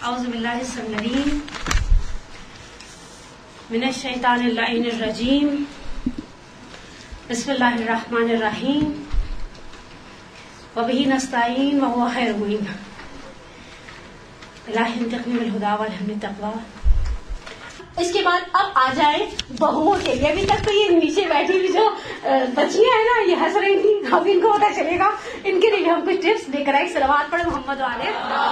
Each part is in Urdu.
اعوذ باللہ السمیع العلیم من الشیطان اللعین الرجیم بسم اللہ الرحمن الرحیم وبہ نستعین وہو خیر المعین الہ انتقم بالہدی والحمد التقوی. اس کے بعد اب آ جائیں بہوؤں کے لیے. ابھی تک تو یہ نیچے بیٹھی ہوئی جو بچیاں ہیں نا یہ ہنس رہی تھی, اب ان کو پتا چلے گا, ان کے لیے ہم کچھ ٹپس دے کر آئے. صلوات پڑھیں محمد والے.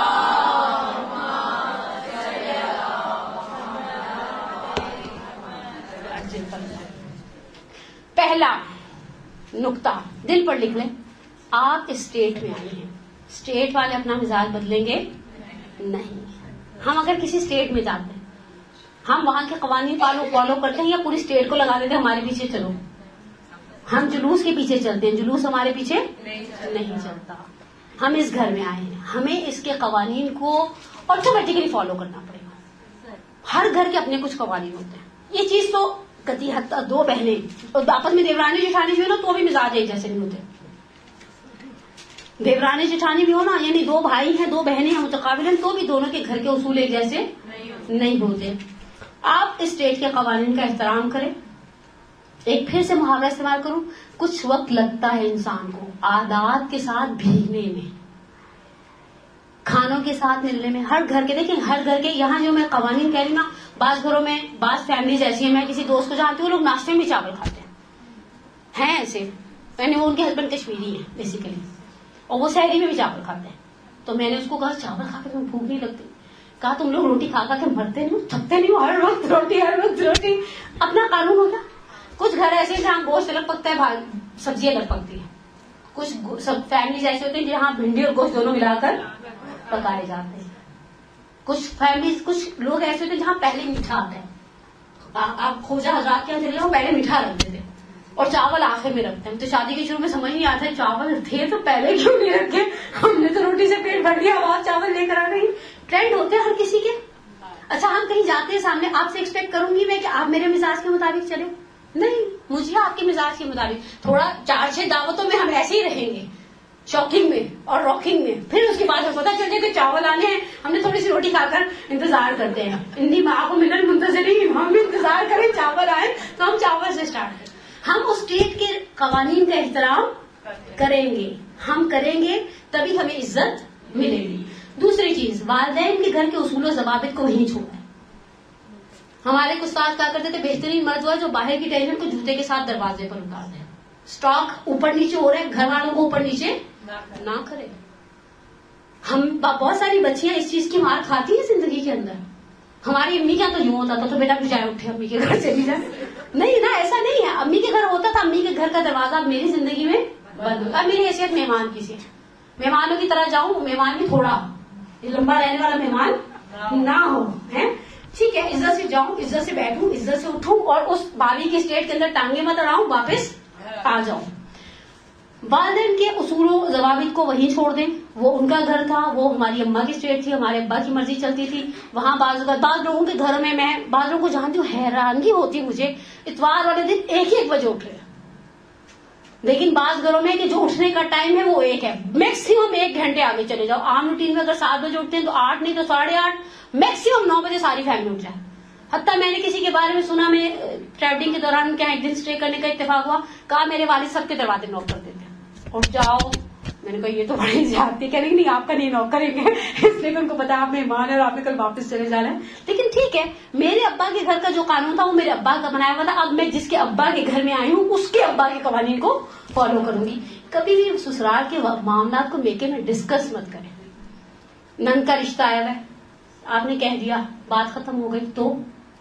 پہلا نقطہ دل پر لکھ لیں, آپ اسٹیٹ میں آئے ہیں, اسٹیٹ والے اپنا مزاج بدلیں گے نہیں. ہم اگر کسی اسٹیٹ میں جاتے ہیں, ہم وہاں کے قوانین فالو کرتے ہیں یا پوری اسٹیٹ کو لگا دیتے ہیں ہمارے پیچھے چلو. ہم جلوس کے پیچھے چلتے ہیں, جلوس ہمارے پیچھے نہیں چلتا. ہم اس گھر میں آئے ہیں, ہمیں اس کے قوانین کو آٹومیٹکلی فالو کرنا پڑے گا. ہر گھر کے اپنے کچھ قوانین ہوتے ہیں. یہ چیز تو کتی حد تک دو بہنیں آپس میں دیورانی جٹھانی بھی ہو نا تو بھی مزاج ایک جیسے نہیں ہوتے. دیورانی جٹھانی بھی ہو نا, یعنی دو بھائی ہیں دو بہنیں ہیں متقابل ہیں, تو بھی دونوں کے گھر کے اصول ایک جیسے نہیں ہوتے. آپ اسٹیٹ کے قوانین کا احترام کریں. ایک پھر سے محاورہ استعمال کروں, کچھ وقت لگتا ہے انسان کو عادات کے ساتھ بھیگنے میں, کھانوں کے ساتھ ملنے میں. ہر گھر کے دیکھیں, ہر گھر کے یہاں جو میں قوانین کہہ رہی ہوں نا, بعض گھروں میں بعض فیملیز ایسی ہیں, میں کسی دوست کو جانتی ہوں وہ لوگ ناشتے میں چاول کھاتے ہیں ایسے, یعنی وہ ان کے ہسبینڈ کشمیری ہیں بیسیکلی, اور وہ سحری میں بھی چاول کھاتے ہیں. تو میں نے اس کو کہا چاول کھا کے تمہیں بھوک نہیں لگتی؟ کہا تم لوگ روٹی کھا کے مرتے نہیں, تھکتے نہیں, ہر وقت روٹی ہر وقت روٹی. اپنا قانون ہوتا. کچھ گھر ایسے جہاں گوشت الگ پکتا ہے, سبزی الگ پکتی ہے. کچھ سب فیملیز ایسے ہوتے ہیں جہاں بھنڈی اور گوشت دونوں ملا کر پکائے جاتے ہیں. کچھ فیملیز کچھ لوگ ایسے ہوتے ہیں جہاں پہلے میٹھا آتا ہے. آپ خوجہ حضرات کے یہاں چلے جاؤ, پہلے میٹھا رکھتے تھے اور چاول آخر میں رکھتے ہیں. تو شادی کے شروع میں سمجھ نہیں آتا ہے چاول تھے تو پہلے کیوں نہیں رکھے, ہم نے تو روٹی سے پیٹ بھر لیا, اور چاول لے کر آ گئی. ٹرینڈ ہوتے ہیں ہر کسی کے. اچھا ہم کہیں جاتے ہیں, سامنے آپ سے ایکسپیکٹ کروں گی میں کہ آپ میرے مزاج کے مطابق چلیں؟ نہیں, مجھے آپ کے مزاج کے مطابق. تھوڑا 4-6 دعوتوں میں ہم ایسے ہی رہیں گے, شاکنگ میں اور راکنگ میں. پھر اس کے بعد ہمیں پتا چل جائے کہ چاول آنے ہیں, ہم نے تھوڑی سی روٹی کھا کر انتظار کرتے ہیں. انی ماں کو ملن منتظرین, ہم بھی انتظار کریں چاول آئے تو ہم چاول سے اسٹارٹ کریں. ہم اس اسٹیٹ کے قوانین کا احترام کریں گے, ہم کریں گے تبھی ہمیں عزت ملے گی. دوسری چیز, والدین کے گھر کے اصول و ضوابط کو وہیں چھوڑیں. ہمارے استاد کہا کرتے تھے بہترین مرد وہ جو باہر کی ٹینشن کو جوتے کے ساتھ دروازے پر اتار دے. اسٹاک اوپر نیچے ہو رہا ہے, گھر والوں کو اوپر نیچے نہ کرے. ہم بہت ساری بچیاں اس چیز کی مار کھاتی ہیں زندگی کے اندر. ہماری امی کیا تو یوں ہوتا تھا, تو بیٹا پھر جائے اٹھے امی کے گھر چلی جائے. نہیں نا, ایسا نہیں ہے. امی کے گھر ہوتا تھا, امی کے گھر کا دروازہ میری زندگی میں بند ہوتا. میری حیثیت مہمان کی سی, مہمانوں کی طرح جاؤں, مہمان بھی تھوڑا لمبا رہنے والا مہمان نہ ہو. ہے ٹھیک ہے, عزت سے جاؤں, عزت سے بیٹھوں, عزت سے اٹھوں, اور اس بابی کی اسٹیٹ کے اندر ٹانگیں مت اڑاؤں, واپس آ جاؤں. والدین کے اصول و ضوابط کو وہیں چھوڑ دیں. وہ ان کا گھر تھا, وہ ہماری اماں کی اسٹیٹ تھی, ہمارے ابا کی مرضی چلتی تھی. وہاں بعض لوگوں کے گھروں میں بعض لوگوں کو جانتی ہوں, حیرانگی ہوتی مجھے, اتوار والے دن 1 بجے اٹھ رہے, لیکن بعض گھروں میں کہ جو اٹھنے کا ٹائم ہے وہ 1 ہے. میکسیمم 1 گھنٹے آگے چلے جاؤ. عام روٹین میں اگر 7 بجے اٹھتے ہیں تو 8 نہیں تو 8:30, میکسیمم 9 بجے ساری فیملی اٹھ جائے. حتیٰ میں نے کسی کے بارے میں سنا, میں ٹریولنگ کے دوران کیا ایک دن اسٹے کرنے کا اتفاق ہوا, کہا میرے والد سب کے دروازے نوک کر دیتے, اٹھ جاؤ. میں نے کہا یہ تو بڑی زیادتی. کہہ رہی نہیں, آپ کا نہیں نوک کریں گے, اس لیے کہ ان کو پتا آپ مہمان ہے اور آپ نے کل واپس چلے جانا ہے. لیکن ٹھیک ہے, میرے ابا کے گھر کا جو قانون تھا وہ میرے ابا کا بنایا ہوا تھا. اب میں جس کے ابا کے گھر میں آئی ہوں اس کے ابا کے قوانین کو فالو کروں گی. کبھی بھی سسرال کے معاملات کو میکے میں ڈسکس مت کریں. نند کا رشتہ آیا ہے, آپ نے کہہ دیا, بات ختم ہو گئی, تو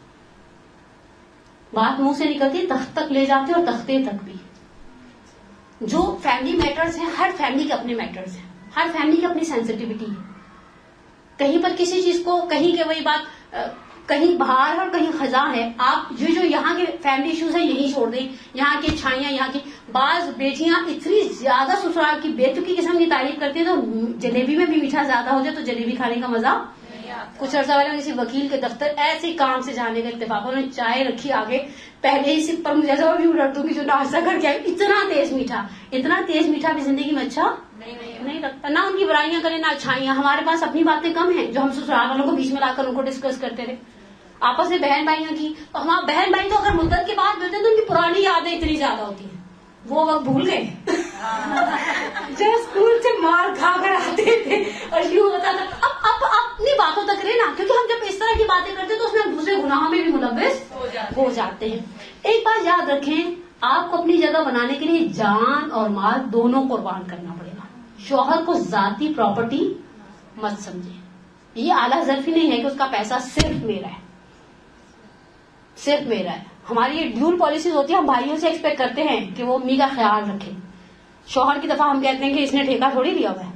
بات منہ سے نکلتی تخت تک لے جاتے اور تختے تک بھی. جو فیملی میٹرز ہیں, ہر فیملی کے اپنے میٹرز ہیں, ہر فیملی کی اپنی سینسٹیوٹی ہے. کہیں پر کسی چیز کو کہیں کہ وہی بات کہیں باہر اور کہیں خزاں ہے. آپ جو یہاں کے فیملی ایشوز ہیں یہیں چھوڑ دیں. یہاں کی چھائیاں, یہاں کی بعض بیٹیاں اتنی زیادہ سسرال کی بےتکی قسم کی تعریف کرتی ہیں, تو جلیبی میں بھی میٹھا زیادہ ہو جائے تو جلیبی کھانے کا مزہ. کچھ عرصہ پہلے کسی وکیل کے دفتر ایسے کام سے جانے کا اتفاق, انہوں نے چائے رکھی آگے, پہلے ہی سپ پر مجھے ایسا بھی لڑتوں کی جو ناشتہ کر کے آئی, اتنا تیز میٹھا بھی زندگی میں اچھا نہیں رکھتا. نہ ان کی برائیاں کرے نہ اچھائیاں. ہمارے پاس اپنی باتیں کم ہیں جو ہم سسرال والوں کو بیچ میں لا کر ان کو ڈسکس کرتے رہے. آپس میں بہن بھائیاں کی تو ہمارا بہن بھائی تو اگر مدت کے بعد ملتے ہیں تو ان کی پرانی یادیں اتنی زیادہ ہوتی ہیں. وہ وقت بھول گئے جو اسکول سے مار کھا کر آتے تھے اور یوں ہوتا تھا. اب اپنی باتوں تک رہے نا, کیونکہ ہم جب اس طرح کی باتیں کرتے ہیں تو اس میں ہم دوسرے گناہوں میں بھی ملوث ہو جاتے ہیں. ایک بات یاد رکھیں, آپ کو اپنی جگہ بنانے کے لیے جان اور مال دونوں قربان کرنا پڑے گا. شوہر کو ذاتی پراپرٹی مت سمجھیں. یہ اعلیٰ ظرفی نہیں ہے کہ اس کا پیسہ صرف میرا ہے, صرف میرا ہے. ہماری یہ ڈیول پالیسیز ہوتی ہے, ہم بھائیوں سے ایکسپیکٹ کرتے ہیں کہ وہ امی کا خیال رکھے. شوہر کی دفعہ ہم کہتے ہیں کہ اس نے ٹھیکہ تھوڑی لیا ہوا ہے.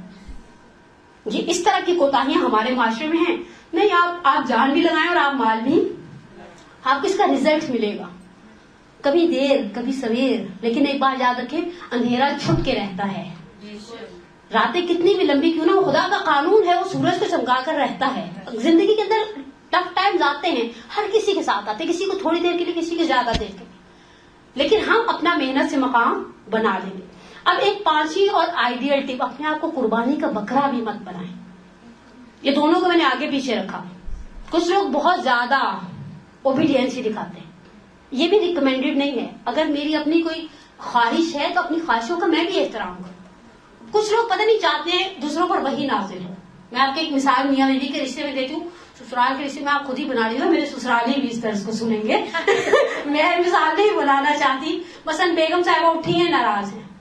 یہ اس طرح کی کوتاہیاں ہمارے معاشرے میں ہیں. نہیں, آپ جان بھی لگائیں اور آپ مال بھی, آپ کو اس کا ریزلٹ ملے گا. کبھی دیر کبھی سویر, لیکن ایک بات یاد رکھیں, اندھیرا چھپ کے رہتا ہے. راتیں کتنی بھی لمبی کیوں نہ ہو, خدا کا قانون ہے, وہ سورج کو چمکا کر رہتا ہے. زندگی کے اندر ٹف ٹائمز آتے ہیں, ہر کسی کے ساتھ آتے ہیں, کسی کو تھوڑی دیر کے لیے, کسی کو زیادہ دیر کے لیے, لیکن ہم اپنا محنت سے مقام بنا لیں گے. اب ایک پانچویں اور آئیڈیل ٹپ, اپنے آپ کو قربانی کا بکرا بھی مت بنائیں. یہ دونوں کو میں نے آگے پیچھے رکھا. کچھ لوگ بہت زیادہ اوبیڈینس دکھاتے ہیں, یہ بھی ریکمینڈیڈ نہیں ہے. اگر میری اپنی کوئی خواہش ہے تو اپنی خواہشوں کا میں بھی احترام کروں. کچھ لوگ پتہ نہیں چاہتے ہیں دوسروں پر وہی نازل ہو. میں آپ کو ایک مثال میاں بیوی کے رشتے میں دیتی ہوں. سسرال کے رشتے میں آپ خود ہی بنا لیجیے, میرے سسرالی بھی اس درس کو سنیں گے. میں مثال نہیں بنانا چاہتی. مثلا بیگم صاحبہ اٹھی ہیں, ناراض ہیں,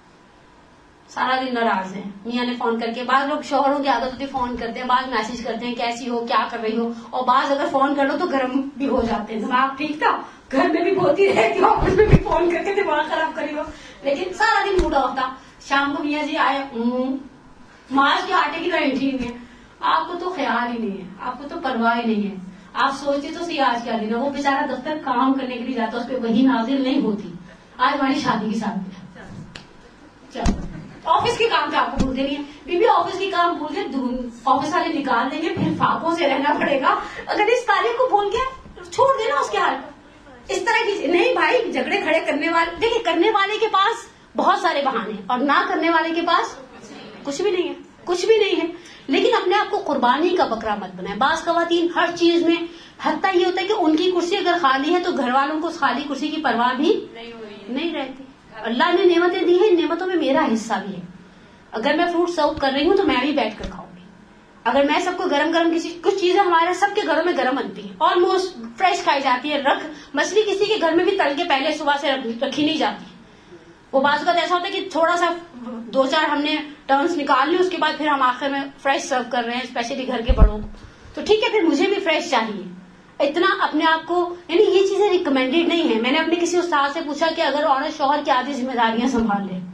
سارا دن ناراض ہیں. میاں نے فون کر کے, بعض لوگ شوہروں کی عادت ہوتی ہے فون کرتے ہیں, بعض میسج کرتے ہیں کیسی ہو, کیا کر رہی ہو, اور بعض اگر فون کر لو تو گرم بھی ہو جاتے ہیں. دماغ ٹھیک تھا, گھر میں بھی بولتی رہتی ہوں, آفس میں بھی فون کر کے دماغ خراب کری ہو, لیکن سارا دن موڈا ہوتا. شام کو میاں جی آئے, مارچ کے آٹے کی گارنٹی نہیں ہے. آپ کو تو خیال ہی نہیں ہے, آپ کو تو پرواہ ہی نہیں ہے. آپ سوچتے تو سی آج کیا دن ہے, وہ بیچارہ دفتر کام کرنے کے لیے جاتا, اس پہ وہی نازل نہیں ہوتی. آج ہماری شادی کی ساتھ چلو آفس کے کام پہ آپ کو بھولتے نہیں ہے. بیوی آفس کے کام بھول کے آفس والے نکال دیں گے, پھر فاقوں سے رہنا پڑے گا. اگر اس تعلیم کو بھول کے چھوڑ دینا اس کے حال, اس طرح کی نہیں. بھائی جھگڑے کھڑے کرنے والے, دیکھیں کرنے والے کے پاس بہت سارے بہانے اور نہ کرنے والے کے پاس کچھ بھی نہیں ہے, کچھ بھی نہیں ہے. لیکن اپنے آپ کو قربانی کا بکرا مت بنائیں. بعض خواتین ہر چیز میں, حتیٰ یہ ہوتا ہے کہ ان کی کرسی اگر خالی ہے تو گھر والوں کو اس خالی کرسی کی پرواہ بھی نہیں رہتی. اللہ نے نعمتیں دی ہیں, نعمتوں میں میرا حصہ بھی ہے. اگر میں فروٹ سرو کر رہی ہوں تو میں بھی بیٹھ کر کھاؤں گی. اگر میں سب کو گرم گرم, کچھ چیزیں ہمارے سب کے گھروں میں گرم بنتی ہیں, آلموسٹ فریش کھائی جاتی ہے. مچھلی کسی کے گھر میں بھی تل کے پہلے صبح سے رکھی نہیں جاتی. وہ بعض اوقات ایسا ہوتا ہے کہ تھوڑا سا 2-4 ہم نے ٹرنس نکال لی, اس کے بعد پھر ہم آخر میں فریش سرو کر رہے ہیں, اسپیشلی گھر کے بڑوں کو. تو ٹھیک ہے, پھر مجھے بھی فریش چاہیے. اتنا اپنے آپ کو, یعنی یہ چیزیں ریکمینڈیڈ نہیں ہے. میں نے اپنے کسی استاد سے پوچھا کہ اگر عورت شوہر کی آدھی ذمہ داریاں سنبھال لے.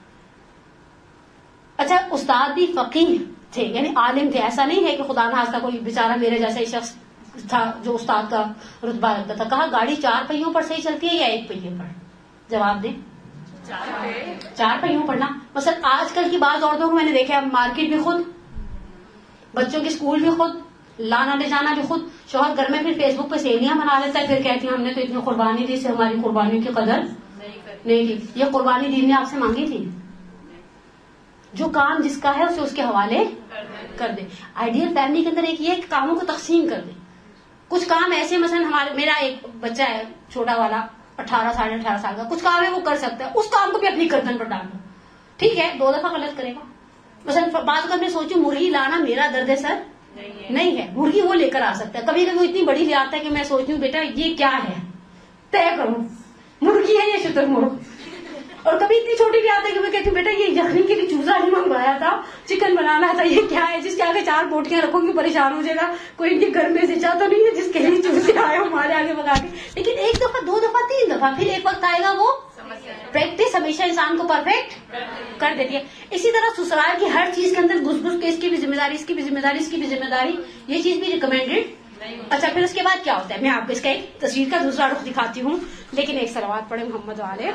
اچھا, استاد بھی فقیہ تھے, یعنی عالم تھے. ایسا نہیں ہے کہ خدا نخواستہ کوئی بیچارہ میرے جیسا ہی شخص تھا جو استاد کا رتبہ رکھتا تھا. کہا گاڑی 4 پہیوں پر صحیح چلتی ہے یا 1 پہیے پر؟ جواب دیں. 4 پہیوں پر نا. مثلا آج کل کی بعض عورتوں کو میں نے دیکھا, مارکیٹ بھی خود, بچوں کے اسکول بھی خود, لانا لے جانا بھی خود. شوہر گھر میں پھر فیس بک پہ سیلیاں بنا لیتا ہے, پھر کہتی ہیں ہم نے تو اتنی قربانی دی, سے ہماری قربانیوں کی قدر نہیں کی. یہ قربانی دین نے آپ سے مانگی تھی. جو کام جس کا ہے اسے اس کے حوالے کر دے. آئیڈیل فیملی کے اندر ایک یہ کاموں کو تقسیم کر دے. کچھ کام ایسے, مثلا میرا ایک بچہ ہے چھوٹا والا, 18 ساڑھے 18 سال کا, کچھ کام ہے وہ کر سکتا ہے, اس کام کو بھی اپنی گردن پر ڈال دو. ٹھیک ہے, 2 دفعہ غلط کرے گا. مثلا بعض اوقات میں سوچوں مرغی لانا میرا درد سر نہیں ہے, مرغی وہ لے کر آ سکتا ہے. کبھی کبھی وہ اتنی بڑی لے آتا ہے کہ میں سوچتی ہوں بیٹا یہ کیا ہے, طے کروں مرغی ہے یا شتر مرغ. اور کبھی اتنی چھوٹی بھی آتا ہے کہ میں کہتی ہوں بیٹا یہ یخنی کے لیے چوزا نہیں منگوایا تھا, چکن بنانا تھا, یہ کیا ہے؟ جس کے آگے 4 بوٹیاں رکھو گی پریشان ہو جائے گا. کوئی ان کے گھر میں سے چاہتا نہیں ہے جس کے لیے چوزے آئے ہمارے آگے بگا کے. لیکن 1 دفعہ 2 دفعہ 3 دفعہ, پھر ایک وقت آئے گا وہ پریکٹس ہمیشہ انسان کو پرفیکٹ کر دیتی ہے. اسی طرح سسرال کی ہر چیز کے اندر گھس گھس کے اس کی بھی ذمہ داری, اس کی بھی ذمہ داری, اس کی بھی ذمہ داری, یہ چیز بھی ریکمینڈیڈ. اچھا, پھر اس کے بعد کیا ہوتا ہے, میں آپ کو اس کا ایک تصویر کا دوسرا رخ دکھاتی ہوں, لیکن ایک صلوات پڑھیں محمد والے.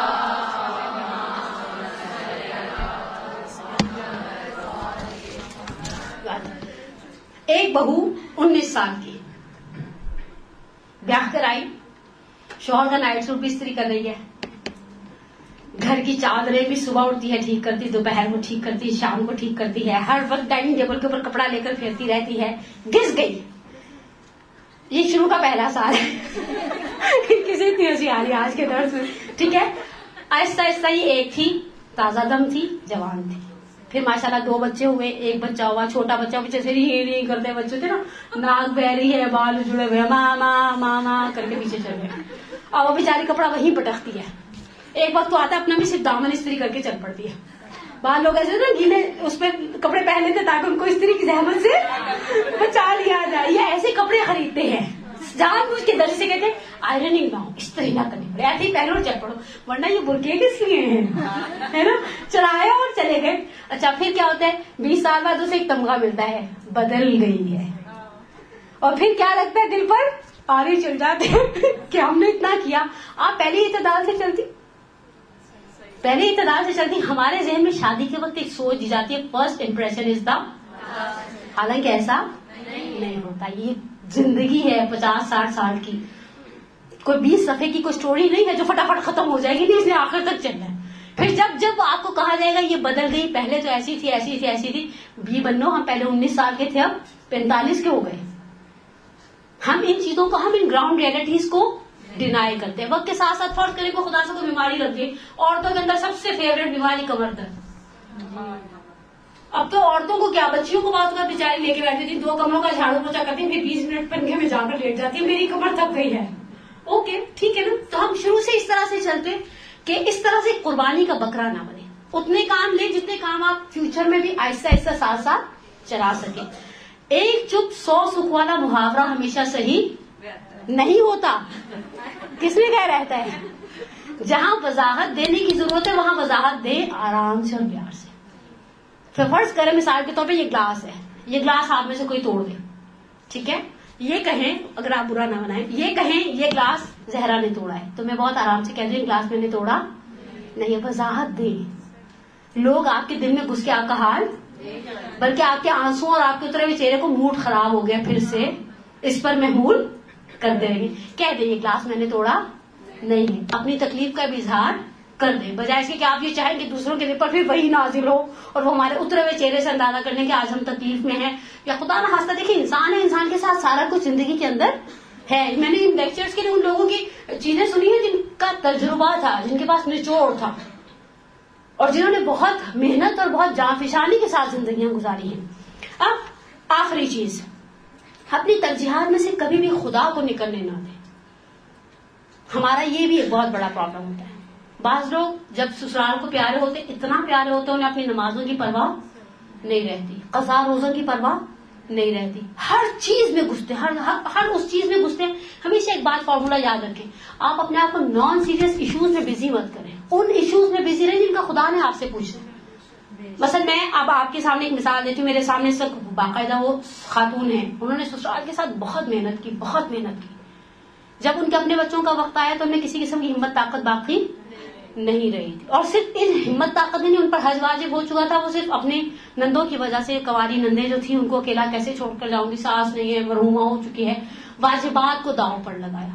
ایک بہو 19 سال کی بیاہ کر آئی, شوہر کا نائٹ سوٹ بھی استری کر رہی ہے, گھر کی چادریں بھی صبح اٹھتی ہے ٹھیک کرتی, دوپہر کو ٹھیک کرتی, شام کو ٹھیک کرتی ہے, ہر وقت ڈائننگ ٹیبل کے اوپر کپڑا لے کر پھرتی رہتی ہے. گھس گئی. یہ شروع کا پہلا سال ہے. کسی اتنی ہنسی آ رہی ہے آج کے دور میں, ٹھیک ہے. آہستہ آہستہ یہ ایک تھی, تازہ دم تھی, جوان تھی. پھر ماشاءاللہ 2 بچے ہوئے, ایک بچہ ہوا, چھوٹا بچہ پیچھے سے نہیں کرتے بچے تھے نا, ناک بہ رہی ہے, بال جڑے ہوئے, ماما ماما کر کے پیچھے چل گئے. اور وہ بیچاری کپڑا وہیں پٹکتی ہے. ایک وقت تو آتا ہے اپنا بھی صرف دامن استری کر کے چل پڑتی ہے. باہر لوگ ایسے نا گیلے اس پہ کپڑے پہن لیتے تاکہ ان کو استری کی زحمت سے بچا لیا جائے. یہ ایسے کپڑے خریدتے ہیں جان بوجھ کے درجے سے کہتے ہیں آئرننگ نہ ہو, استری نہ کرنی پڑے, ایسے ہی پہنو اور چل پڑو, ورنہ یہ برقعے کس لیے ہیں, ہے نا. چلایا اور چلے گئے. اچھا پھر کیا ہوتا ہے, 20 سال بعد اسے ایک تمغہ ملتا ہے, بدل گئی ہے. اور پھر کیا لگتا ہے دل پر, پارے چل جاتے ہیں کہ ہم نے اتنا کیا. آپ پہلے اعتدال سے چلتی, پہلے اعتدال سے چلتی. ہمارے ذہن میں شادی کے وقت ایک سوچ دی جاتی ہے, فرسٹ امپریشن از دا, حالانکہ ایسا نہیں ہوتا. یہ زندگی ہے 50-60 سال کی, کوئی 20 صفحے کی کوئی سٹوری نہیں ہے جو فٹافٹ ختم ہو جائے گی, نہیں, اس نے آخر تک چلنا ہے. پھر جب آپ کو کہا جائے گا یہ بدل گئی, پہلے تو ایسی تھی ایسی تھی ایسی تھی, بھی بنو, ہم پہلے 19 سال کے تھے, اب 45 کے ہو گئے. ہم ان چیزوں کو, ہم ان گراؤنڈ ریئلٹیز کو ڈینائی کرتے ہیں. وقت کے ساتھ ساتھ فرض کریں کہ خدا سے کوئی بیماری لگ گئی, عورتوں کے اندر سب سے فیوریٹ بیماری کمر درد. اب تو عورتوں کو کیا, بچیوں کو بات کا بیچاری لے کے بیٹھتی تھی, 2 کمروں کا جھاڑو پوچھا کرتی, پھر 20 منٹ پنکھے میں جا کر لیٹ جاتی, میری کمر تھک گئی ہے. اوکے ٹھیک ہے نا. تو ہم شروع سے اس طرح سے چلتے کہ اس طرح سے قربانی کا بکرا نہ بنے. اتنے کام لیں جتنے کام آپ فیوچر میں بھی آہستہ آہستہ ساتھ ساتھ چلا سکیں. ایک چپ 100 سکھ والا محاورہ ہمیشہ صحیح نہیں ہوتا. کس نے کہہ رہتا ہے, جہاں وضاحت دینے کی ضرورت ہے وہاں وضاحت دے آرام سے اور پیار سے. پھر فرض کریں مثال کے طور پہ یہ گلاس ہے, یہ گلاس آپ میں سے کوئی توڑ دے, ٹھیک ہے, یہ کہیں, اگر آپ برا نہ بنائیں, یہ کہیں یہ گلاس زہرا نے توڑا ہے, تو میں بہت آرام سے کہہ دوں گلاس میں نے توڑا نہیں. وضاحت دے, لوگ آپ کے دل میں گھس کے آپ کا حال, بلکہ آپ کے آنسو اور آپ کے اترے ہوئے چہرے کو موڈ خراب ہو گیا, پھر سے اس پر محمول کرتے رہیں گے. کہہ دیں یہ گلاس میں نے توڑا نہیں ہے, اپنی تکلیف کا بھی اظہار کر دیں, بجائے اس کے کہ آپ یہ چاہیں کہ دوسروں کے دل پر بھی وہی نازل ہو اور وہ ہمارے اترے ہوئے چہرے سے اندازہ کرنے کہ آج ہم تکلیف میں ہیں. یا خدا نہ خواستہ, دیکھیں انسان ہے, انسان کے ساتھ سارا کچھ زندگی کے اندر ہے. میں نے ان لیکچرز کے لیے ان لوگوں کی چیزیں سنی ہیں جن کا تجربہ تھا, جن کے پاس نچوڑ تھا, اور جنہوں نے بہت محنت اور بہت جانفشانی کے ساتھ زندگیاں گزاری ہیں. اب آخری چیز, اپنی ترجیحات میں سے کبھی بھی خدا کو نکلنے نہ دیں. ہمارا یہ بھی ایک بہت بڑا پرابلم ہوتا ہے. بعض لوگ جب سسرال کو پیارے ہوتے, اتنا پیارے ہوتے, انہیں اپنی نمازوں کی پرواہ نہیں رہتی, قضا روزوں کی پرواہ نہیں رہتی, ہر چیز میں گھستے, ہر اس چیز میں گھستے. ہمیشہ ایک بات فارمولا یاد رکھیں, آپ اپنے آپ کو نان سیریس ایشوز میں بزی مت کریں, ان ایشوز میں بزی رہیں جن کا خدا نے آپ سے پوچھنا. مثلا میں اب آپ کے سامنے ایک مثال دیتی ہوں. میرے سامنے اس وقت باقاعدہ وہ خاتون ہیں, انہوں نے سسرال کے ساتھ بہت محنت کی. جب ان کے اپنے بچوں کا وقت آیا تو انہیں کسی قسم کی ہمت طاقت باقی نہیں رہی تھی, اور صرف ان ہمت طاقت نہیں, ان پر حج واجب ہو چکا تھا. وہ صرف اپنے نندوں کی وجہ سے, کنواری نندیں جو تھیں ان کو اکیلا کیسے چھوڑ کر جاؤں گی, ساس نہیں ہے, مرحومہ ہو چکی ہے, واجبات کو داؤ پر لگایا.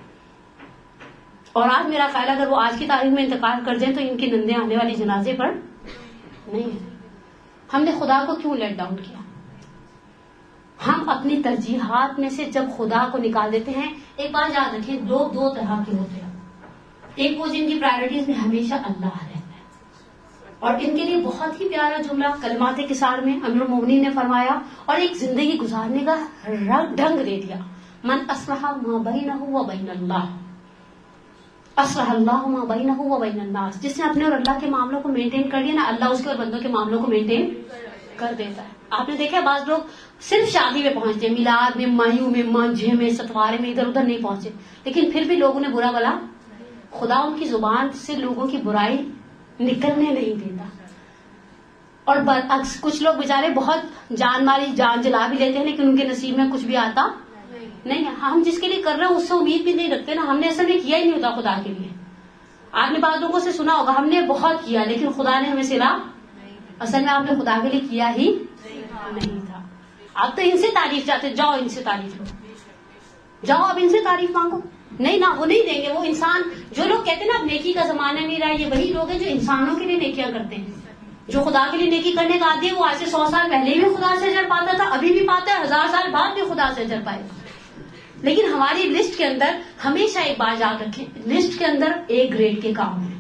اور آج میرا خیال اگر وہ آج کی تاریخ میں انتقال کر جائیں تو ان کی نندیں آنے والی جنازے پر نہیں ہے. ہم نے خدا کو کیوں لیٹ ڈاؤن کیا؟ ہم اپنی ترجیحات میں سے جب خدا کو نکال دیتے ہیں. ایک بات یاد رکھیں, لوگ 2 طرح کے ہوتے ہیں. ایک وہ جن کی پرائرٹیز میں ہمیشہ اللہ رہتا ہے, اور ان کے لیے بہت ہی پیارا جملہ کلمات کثار میں امیر المومنین نے فرمایا, اور ایک زندگی گزارنے کا ڈھنگ دے دیا. من اصلح ما بینہ و بین اللہ, اصلح اللہ ما بینہ و بین الناس. جس نے اپنے اور اللہ کے معاملوں کو مینٹین کر لیا نا, اللہ اس کے اور بندوں کے معاملوں کو مینٹین کر دیتا ہے. آپ نے دیکھا بعض لوگ صرف شادی میں پہنچتے, میلاد میں, مایوں میں, مانجھے میں, ستوارے میں, ادھر ادھر نہیں پہنچے, لیکن پھر بھی لوگوں نے برا بلا, خدا ان کی زبان سے لوگوں کی برائی نکلنے نہیں دیتا. اور برعکس کچھ لوگ بیچارے بہت جان ماری جان جلا بھی لیتے ہیں, لیکن ان کے نصیب میں کچھ بھی آتا نہیں ہے. ہم جس کے لیے کر رہے ہیں اس سے امید بھی نہیں رکھتے نا, ہم نے اصل میں کیا ہی نہیں ہوتا خدا کے لیے. آپ نے بعض لوگوں سے سنا ہوگا ہم نے بہت کیا لیکن خدا نے ہمیں سلا, اصل میں آپ نے خدا کے لیے کیا ہی نہیں تھا. آپ تو ان سے تعریف چاہتے, جاؤ ان سے تعریف لو, جاؤ اب ان سے تعریف مانگو. نہیں نا، وہ نہیں دیں گے. وہ انسان جو لوگ کہتے ہیں نا اب نیکی کا زمانہ نہیں رہا، یہ وہی لوگ ہیں جو انسانوں کے لیے نیکیاں کرتے ہیں. جو خدا کے لیے نیکی کرنے کا عادی ہے وہ آج سے 100 سال پہلے بھی خدا سے اجر پاتا تھا، ابھی بھی پاتا ہے، 1000 سال بعد بھی خدا سے اجر پائے گا. لیکن ہماری لسٹ کے اندر ہمیشہ ایک بات یاد رکھیں، لسٹ کے اندر ایک گریڈ کے کام ہیں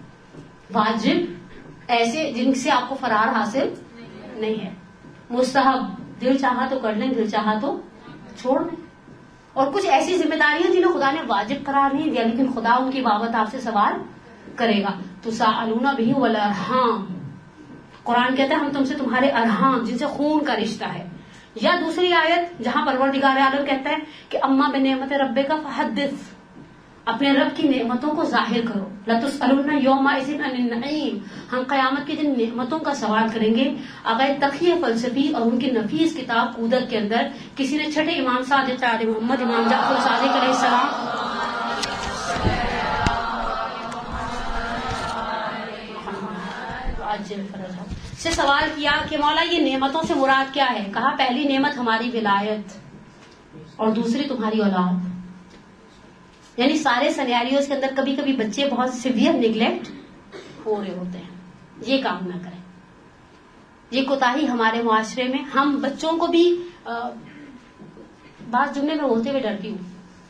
واجب ایسے جن سے آپ کو فرار حاصل نہیں ہے. مستحب دل چاہا تو کر لیں، دل چاہا تو چھوڑ دیں. اور کچھ ایسی ذمہ داریاں جنہیں خدا نے واجب قرار نہیں دیا لیکن خدا ان کی بابت آپ سے سوال کرے گا. تساءلون بہ والارحام، قرآن کہتا ہے ہم تم سے تمہارے ارحام جن سے خون کا رشتہ ہے. یا دوسری آیت جہاں پروردگار عالم کہتا ہے کہ اما بنعمت ربک فحدث، اپنے رب کی نعمتوں کو ظاہر کرو. لتسألن یومئذ عن النعیم، ہم قیامت کے دن نعمتوں کا سوال کریں گے. اگر تقیہ فلسفی اور ان کی نفیس کتاب قدرت کے اندر کسی نے چھٹے امام صادق علیہ محمد امام جعفر صادق علیہ السلام سے سوال کیا کہ مولا یہ نعمتوں سے مراد کیا ہے؟ کہا پہلی نعمت ہماری ولایت اور دوسری تمہاری اولاد. یعنی سارے سینیریوز کے اندر کبھی کبھی بچے بہت سیویئر نیگلیکٹ ہو رہے ہوتے ہیں. یہ کام نہ کریں، یہ کوتاہی ہمارے معاشرے میں. ہم بچوں کو بھی بعض جملے میں بولتے ہوئے ڈرتی ہوں،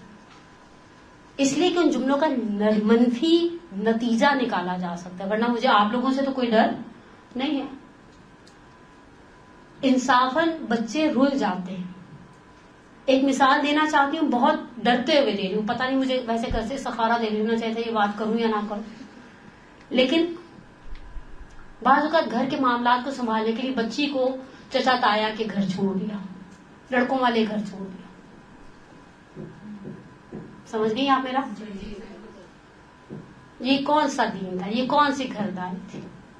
اس لیے کہ ان جملوں کا منفی نتیجہ نکالا جا سکتا ہے، ورنہ مجھے آپ لوگوں سے تو کوئی ڈر نہیں ہے. انصافاً بچے رل جاتے ہیں. ایک مثال دینا چاہتی ہوں، بہت ڈرتے ہوئے دے رہی ہوں، پتہ نہیں مجھے ویسے گھر سے استخارہ دے لینا چاہیے تھا یہ بات کروں یا نہ کروں. لیکن بعض اوقات گھر کے معاملات کو سنبھالنے کے لیے بچی کو چچا تایا کے گھر چھوڑ دیا، لڑکوں والے گھر چھوڑ دیا. سمجھ گئی آپ میرا؟ یہ کون سا دین تھا، یہ کون سی گھرداری تھی؟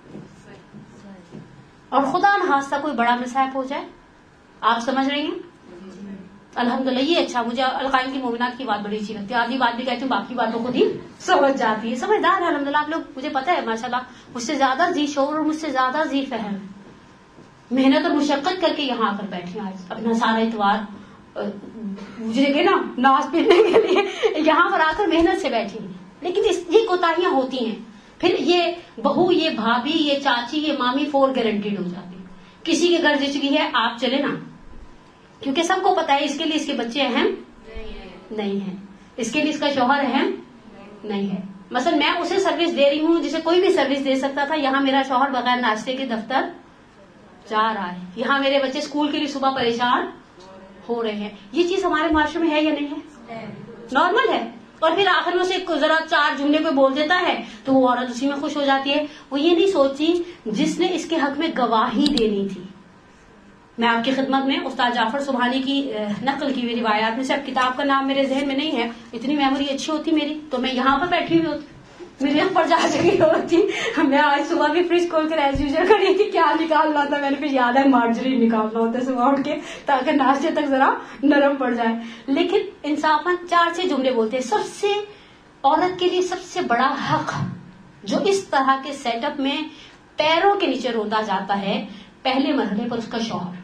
اور خدا نخواستہ کوئی بڑا مصائب ہو جائے. آپ سمجھ رہی ہیں؟ الحمدللہ یہ اچھا، مجھے القائم کی مومنات کی بات بڑی اچھی لگتی ہے. آدھی بات بھی کہتی ہوں، باقی باتوں کو بھی سمجھ جاتی ہے، سمجھدار ہے الحمدللہ. آپ لوگ مجھے پتا ہے ماشاءاللہ مجھ سے زیادہ ذی شعور اور مجھ سے زیادہ ذی فہم، محنت اور مشقت کر کے یہاں آ کر بیٹھی. آج اپنا سارا اتوار مجھے کہ نا ناز پینے کے لیے یہاں پر آ کر محنت سے بیٹھی. لیکن یہ کوتاہیاں ہوتی ہیں، پھر یہ بہو، یہ بھابھی، یہ چاچی، یہ مامی فور گارنٹیڈ ہو جاتی. کسی کے گھر جچگی ہے آپ چلے نا، کیونکہ سب کو پتا ہے اس کے لیے اس کے بچے اہم نہیں ہیں، اس کے لیے اس کا شوہر اہم نہیں ہے. مثلا میں اسے سروس دے رہی ہوں جسے کوئی بھی سروس دے سکتا تھا. یہاں میرا شوہر بغیر ناشتے کے دفتر جا رہا ہے، یہاں میرے بچے اسکول کے لیے صبح پریشان ہو رہے ہیں. یہ چیز ہمارے معاشرے میں ہے یا نہیں ہے؟ نارمل ہے. اور پھر آخر میں اسے ذرا 4 جملے کوئی بول دیتا ہے تو وہ عورت اسی میں خوش ہو جاتی ہے. وہ یہ نہیں سوچتی جس نے اس کے حق میں گواہی دینی تھی. میں آپ کی خدمت میں استاد جعفر سبحانی کی نقل کی ہوئی روایات میں سے، اب کتاب کا نام میرے ذہن میں نہیں ہے، اتنی میموری اچھی ہوتی میری تو میں یہاں پر بیٹھی ہوئی ہوتی، میری آنکھ پر جا چکی ہوتی. میں آج صبح بھی فریج کھول کر ایز یوزل کری تھی، کیا نکالنا تھا میں نے، پھر یاد ہے مارجری نکالنا ہوتا ہے صبح اٹھ کے تاکہ ناشتے تک ذرا نرم پڑ جائے. لیکن انصافاً 4 سے جملے بولتے ہیں. سب سے عورت کے لیے سب سے بڑا حق جو اس طرح کے سیٹ اپ میں پیروں کے نیچے روتا جاتا ہے، پہلے مرحلے پر اس کا شوہر.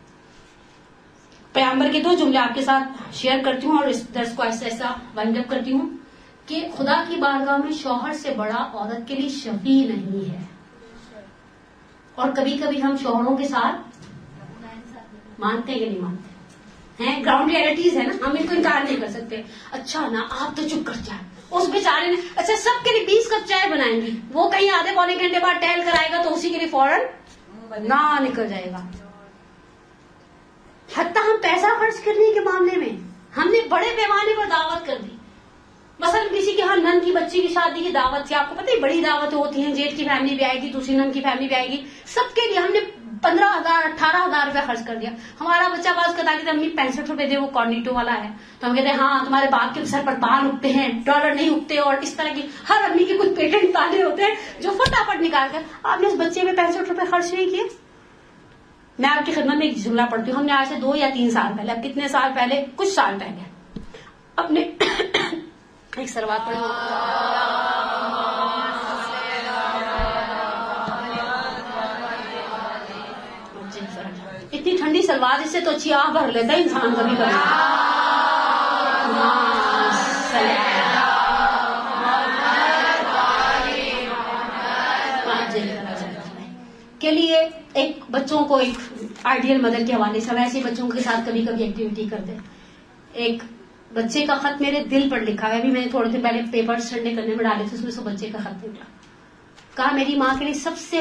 پیغمبر کے 2 جملے آپ کے ساتھ شیئر کرتی ہوں اور اس درس کو ایسا ایسا وائنڈ اپ کرتی ہوں کہ خدا کی بارگاہ میں شوہر سے بڑا عورت کے لیے شفیع نہیں ہے. اور کبھی کبھی ہم شوہروں کے ساتھ مانتے ہیں کہ نہیں مانتے ہیں، گراؤنڈ ریئلٹیز ہے نا، ہم ان کو انکار نہیں کر سکتے. اچھا نا آپ تو چپ کر جائیں. اس بیچارے نے اچھا سب کے لیے 20 کپ چائے بنائیں گی، وہ کہیں آدھے پونے گھنٹے بعد ٹہل کر آئے گا تو اسی کے لیے فوراً نہ نکل جائے گا. حتیٰ ہم پیسہ خرچ کرنے کے معاملے میں ہم نے بڑے پیمانے پر دعوت کر دی. مثلا کسی کے ہاں نن کی بچی کی شادی کی دعوت تھی، آپ کو پتہ ہے بڑی دعوتیں ہوتی ہیں، جیٹ کی فیملی بھی آئے گی، دوسری نن کی فیملی بھی آئے گی، سب کے لیے ہم نے 15,000 18,000 روپے خرچ کر دیا. ہمارا بچہ باز کہتا کہ امی 65 روپے دے، وہ کارنیٹو والا ہے. تو ہم کہتے ہیں ہاں تمہارے باپ کے سر پر بال اگتے ہیں، ڈالر نہیں اگتے. اور اس طرح کی ہر امی کے کچھ پیٹنٹ تانے ہوتے ہیں جو فٹافٹ نکال کر آپ نے اس بچے میں 65 روپے خرچ نہیں کیے. میں آپ کی خدمت میں ایک جملہ پڑھتی ہوں. ہم نے آج سے 2 یا 3 سال پہلے، اب کتنے سال پہلے، کچھ سال پہلے اپنے ایک سلوات پڑھی، اتنی ٹھنڈی سلوات، اس سے تو اچھی آہ بھر لیتا ہے انسان کبھی کبھی. کے لیے ایک بچوں کو ایک آئیڈیل مدر کے حوالے سے ہم ایسے بچوں کے ساتھ کبھی کبھی ایکٹیویٹی کرتے. ایک بچے کا خط میرے دل پر لکھا ہے. ابھی میں نے تھوڑے دن پہلے پیپر سنڈے کرنے میں ڈالے تھے, اس میں سے بچے کا خط نکلا. کہا میری ماں کے لیے سب سے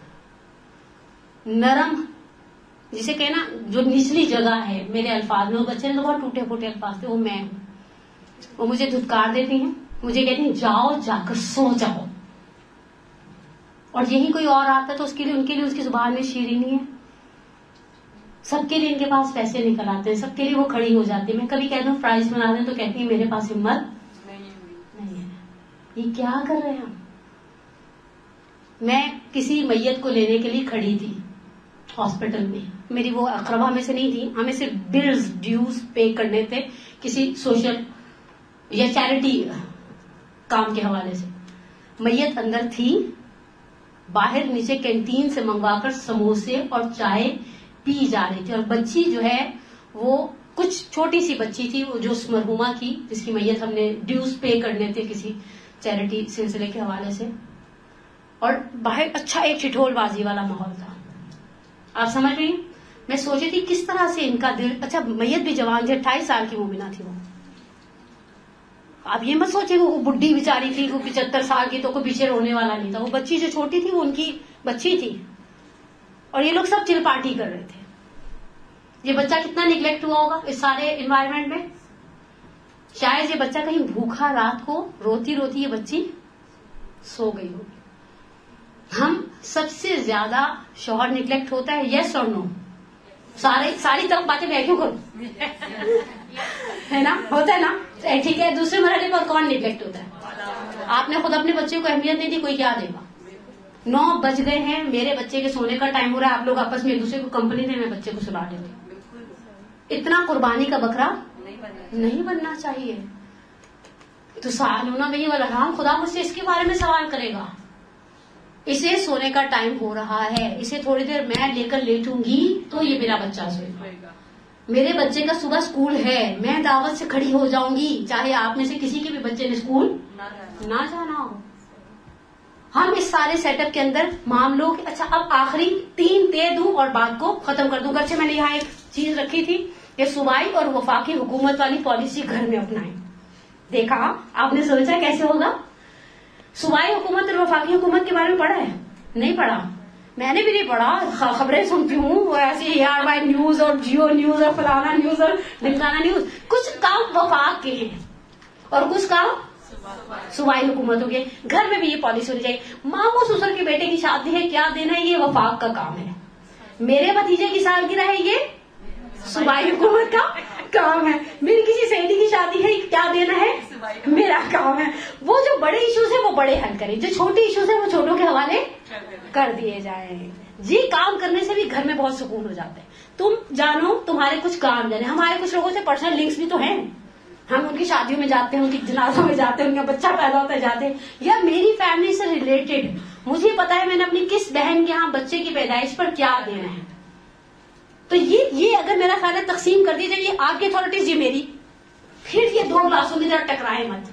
نرم, جسے کہنا جو نچلی جگہ ہے میرے الفاظ میں, وہ بچے نے تو بہت ٹوٹے پھوٹے الفاظ تھے, وہ میں ہوں. وہ مجھے دھتکار دیتی ہیں, مجھے کہتی ہیں جاؤ جا کر سو جاؤ. اور یہی کوئی اور آتا ہے تو اس کے لیے ان کے لیے اس کی زبان میں شیرینی ہے. سب کے لیے ان کے پاس پیسے نکل آتے ہیں, سب کے لیے وہ کھڑی ہو جاتی ہے. میں کبھی کہتا ہوں فرائز بنا دیں تو کہتی ہے میرے پاس ہمت نہیں ہے. یہ کیا کر رہے ہیں ہم. میں کسی میت کو لینے کے لیے کھڑی تھی ہاسپٹل میں, میری وہ اقربا میں سے نہیں تھی, ہمیں صرف بلز ڈیوز پے کرنے تھے کسی سوشل یا چیریٹی کام کے حوالے سے. میت اندر تھی, باہر نیچے کینٹین سے منگوا کر سموسے اور چائے پی جا رہی تھی, اور بچی جو ہے وہ کچھ چھوٹی سی بچی تھی, وہ جو اس مرحوما کی جس کی میت ہم نے ڈیوز پے کرنے تھے کسی چیریٹی سلسلے کے حوالے سے, اور باہر اچھا ایک ٹھٹول بازی والا ماحول تھا. آپ سمجھ رہی ہیں, میں سوچی تھی کس طرح سے ان کا دل, اچھا میت بھی جوان تھی, 28 سال کی مومنہ تھی وہ. آپ یہ مت سوچیں وہ بڈھی بیچاری تھی, وہ 75 سال کی, تو کوئی پیچھے رونے والا نہیں تھا. وہ بچی جو چھوٹی تھی وہ ان کی بچی تھی, اور یہ لوگ سب چل پارٹی کر رہے تھے. یہ بچہ کتنا نگلیکٹ ہوا ہوگا اس سارے انوائرمنٹ میں. شاید یہ بچہ کہیں بھوکا رات کو روتی روتی یہ بچی سو گئی ہوگی. ہم سب سے زیادہ شوہر نگلیکٹ ہوتا ہے, یس اور نو. ساری طرف باتیں میں کیوں کروں, ہے نا, ہوتا ہے نا, ٹھیک ہے. دوسرے مرحلے پر کون نگلیکٹ ہوتا ہے. آپ نے خود اپنے بچے کو اہمیت نہیں دی, کوئی کیا دے گا. 9 بج گئے ہیں, میرے بچے کے سونے کا ٹائم ہو رہا ہے, آپ لوگ آپس میں ایک دوسرے کو کمپنی دیں, میں بچے کو سلا دیتی. اتنا قربانی کا بکرا نہیں بننا چاہیے. تو سوال ہونا بھائی الحرام, خدا مجھ سے اس کے بارے میں سوال کرے گا. اسے سونے کا ٹائم ہو رہا ہے, اسے تھوڑی دیر میں لے کر لیٹوں گی تو یہ میرا بچہ سوئے گا. میرے بچے کا صبح اسکول ہے, میں دعوت سے کھڑی ہو جاؤں گی چاہے آپ میں سے کسی کے بھی بچے نے اسکول نہ جانا ہو. ہم اس سارے سیٹ اپ کے اندر معاملوں کے, اچھا اب آخری 3 دے دوں اور بات کو ختم کر دوں. گرچہ میں نے یہاں ایک چیز رکھی تھی, یہ صوبائی اور وفاقی حکومت والی پالیسی گھر میں اپنائیں. دیکھا آپ نے سوچا کیسے ہوگا. صوبائی حکومت اور وفاقی حکومت کے بارے میں پڑھا ہے, نہیں پڑھا, میں نے بھی نہیں پڑھا. خبریں سنتی ہوں وہ ایسی AR وائی نیوز اور جیو نیوز اور فلانا نیوز اور ڈھمکانا نیوز. کچھ کام وفاق کے ہیں اور کچھ کام صوبائی حکومتوں کے. گھر میں بھی یہ پالیسی ہونی چاہیے. ماموں سسر کے بیٹے کی شادی ہے, کیا دینا ہے, یہ وفاق کا کام ہے. میرے بھتیجے کی سالگرہ ہے, یہ صوبائی حکومت کا کام ہے. میری کسی سہیلی کی شادی ہے, کیا دینا ہے, میرا کام ہے. وہ جو بڑے ایشوز ہیں وہ بڑے حل کریں, جو چھوٹے ایشوز ہیں وہ چھوٹوں کے حوالے کر دیے جائیں. جی کام کرنے سے بھی گھر میں بہت سکون ہو جاتا ہے. تم جانو تمہارے کچھ کام جانے. ہمارے کچھ لوگوں سے پرسنل لنکس بھی تو ہیں, ہم ان کی شادیوں میں جاتے ہیں, ان کی جنازوں میں جاتے ہیں, ان کا بچہ پیدا ہوتا ہے جاتے ہیں, یا میری فیملی سے ریلیٹڈ مجھے پتا ہے میں نے اپنی کس بہن کے یہاں بچے کی پیدائش پر کیا دینا ہے. تو یہ اگر میرا خیال ہے تقسیم کر دی جائے, یہ آپ کی اتھارٹیز, یہ میری, پھر یہ 2 گلاسوں کی طرح ٹکرائے مت.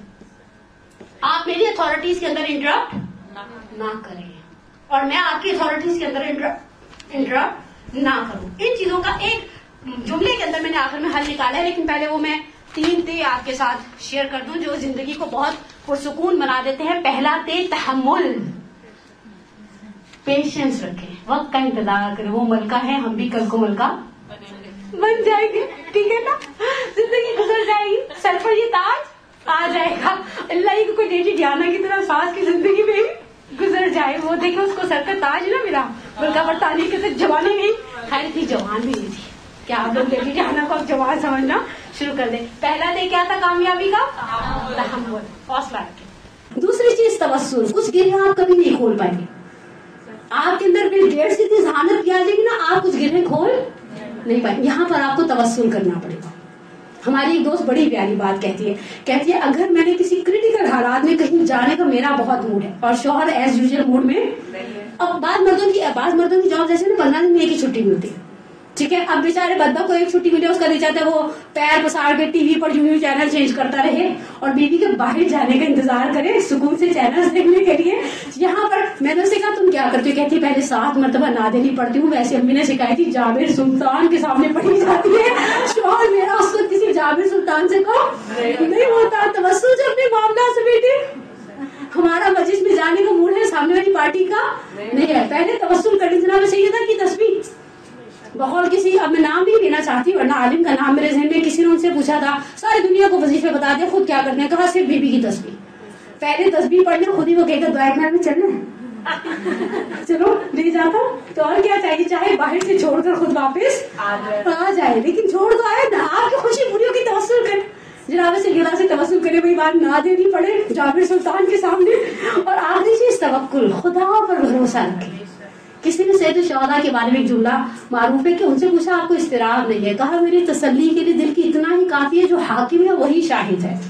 آپ میری اتھارٹیز کے اندر انٹرپٹ نہ کریں اور میں آپ کی اتھارٹیز کے اندر انٹرپٹ نہ کروں. ان چیزوں کا ایک جملے کے اندر میں نے آخر میں حل نکالا ہے, لیکن پہلے وہ میں 3 تے آپ کے ساتھ شیئر کر دوں جو زندگی کو بہت پرسکون بنا دیتے ہیں. پہلا تے تحمل, پیشنس رکھیں, وقت کا انتظار کریں. وہ ملکہ ہے, ہم بھی کل کو ملکہ بن جائیں گے, ٹھیک ہے نا. زندگی گزر جائے گی, سر پر یہ تاج آ جائے گا. اللہ ہی کوئی لیڈی ڈیانا کی طرح ساس کی زندگی میں گزر جائے. وہ دیکھیں اس کو سر کا تاج نا ملا, ملکہ برطانیہ کے ساتھ جوانی نہیں, خیر اتنی جوان بھی نہیں تھی. کیا آپ لوگ لیڈی ڈیانا کو جوان سمجھنا شروع کر دیں. پہلا دے کیا تھا کامیابی کا, تحمل, حوصلہ رکھیں. دوسری چیز توسل. کچھ گرہیں آپ کبھی نہیں کھول پائیں گے. آپ کے اندر پھر ڈیڑھ سے اتنی ذہانت کیا جائے گی نا, آپ کچھ گرہیں کھول نہیں پائیں. یہاں پر آپ کو توسل کرنا پڑے گا. ہماری ایک دوست بڑی پیاری بات کہتی ہے اگر میں نے کسی کریٹیکل حالات میں کہیں جانے کا میرا بہت موڈ ہے اور شوہر ایز یوزل موڈ میں, اب بعض مردوں کی جاب جیسے نا 15 دن میں ایک ہی چھٹی ملتی ہے, ٹھیک ہے. اب بیچارے بندہ کو ایک چھٹی ملے اس کا دل چاہتا ہے وہ پیر پسار کے ٹی وی پر یوں چینل چینج کرتا رہے اور بیوی کے باہر جانے کا انتظار کرے سکون سے چینل دیکھنے کے لیے. یہاں پر میں نے اس سے کہا تم کیا کرتی ہو؟ کہتی پہلے 7 مرتبہ نہ دینی پڑتی ہوں. ویسے امی نے سکھائی تھی جابر سلطان کے سامنے پڑھی جاتی ہے. شوہر میرا اس کو کسی جابر سلطان سے کہو نہیں ہوتا. توسل جو اپنے معاملات سے بیٹے ہمارا مجلس میں جانے کا موڈ ہے سامنے والی پارٹی کا نہیں ہے. پہلے توسل کر لی. جناب سیدہ کی تسبیح بقول کسی, اب میں نام نہیں لینا چاہتی ورنہ عالم کا نام میرے ذہن میں, کسی نے ان سے پوچھا تھا ساری دنیا کو وظیفے بتا دیا خود کیا کرتے ہیں؟ کہا صرف بیوی کی تسبیح. پہلے تسبیح پڑھنا خود ہی وہ کہے گا دعا میں چلنا چلو لے جاتا ہوں. تو اور کیا چاہیے؟ چاہے باہر سے چھوڑ کر خود واپس آ جائے لیکن چھوڑ تو آئے نا. آپ کی خوشی پوری ہوگی. توسل کرے جناب سے گلا سے توسل کرے, وہی بات نہ دینی پڑے جابر سلطان کے سامنے. اور آخری چیز توکل, خدا پر بھروسہ رکھے. کسی نے سید الشہداء کے بارے میں ایک جملہ معروف ہے کہ ان سے پوچھا آپ کو اضطراب نہیں ہے؟ کہا میری تسلی کے لیے دل کی اتنا ہی کافی ہے جو حاکم ہے وہی شاہد ہے.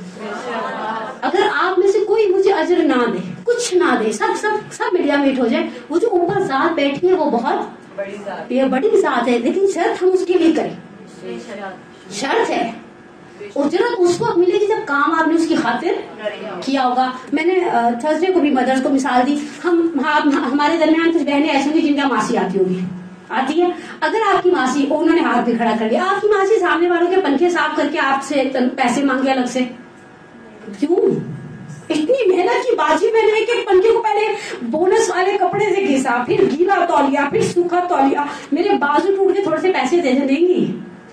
اگر آپ میں سے کوئی مجھے اجر نہ دے, کچھ نہ دے, سب سب سب میڈیا میٹ ہو جائے, وہ جو اوپر ذات بیٹھی ہے وہ بہت بڑی ذات ہے, لیکن شرط ہم اس کے لیے کریں. شرط ہے اجرت اس وقت ملے گی جب کام آپ نے اس کی خاطر کیا ہوگا. میں نے تھرسڈے کو بھی مدرس کو مثال دی. ہمارے درمیان کچھ بہنیں ایسی ہوں گی جن کا ماسی آتی ہوگی, آتی ہے. اگر آپ کی ماسی, انہوں نے ہاتھ بھی کھڑا کر لیا, آپ کی ماسی سامنے والوں کے پنکھے صاف کر کے آپ سے پیسے مانگے الگ سے, کیوں؟ اتنی محنت کی باجی میں نے کہ پنکھے کو پہلے بونس والے کپڑے سے گھسا, پھر گیلا تولیہ, پھر سوکھا تولیہ, میرے بازو ٹوٹ کے تھوڑے سے پیسے دیں گی؟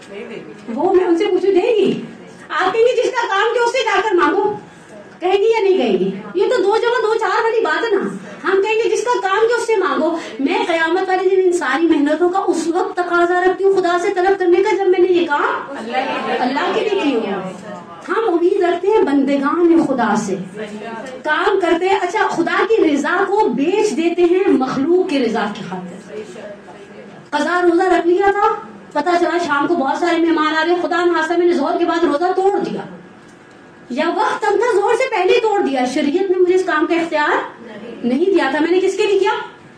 وہ میں ان سے پوچھوں دے گی؟ آپ کہیں گے جس کا کام کیا اس سے جا کر مانگو, کہیں گی یا نہیں کہیں گی؟ یہ تو 2 جمع 2 4 والی بات ہے نا. ہم کہیں گے جس کا کام کیا اس سے مانگو. میں قیامت والے دن ان ساری محنتوں کا اس وقت تقاضا رکھتی ہوں خدا سے طلب کرنے کا جب میں نے یہ کام اللہ کے لیے کیا. ہم امید رکھتے ہیں بندگان خدا سے, کام کرتے ہیں. اچھا, خدا کی رضا کو بیچ دیتے ہیں مخلوق کی رضا کی خاطر. قضا روزہ رکھ لیا تھا, پتا چلا شام کو بہت سارے مہمان آ رہے, خدا نخواستہ میں نے ظہر کے بعد روزہ توڑ دیا, یا وقت تب تک زور سے پہلے ہی توڑ دیا. شریعت نے مجھے اس کام کا اختیار نہیں دیا تھا. میں نے کس کے لیے کیا؟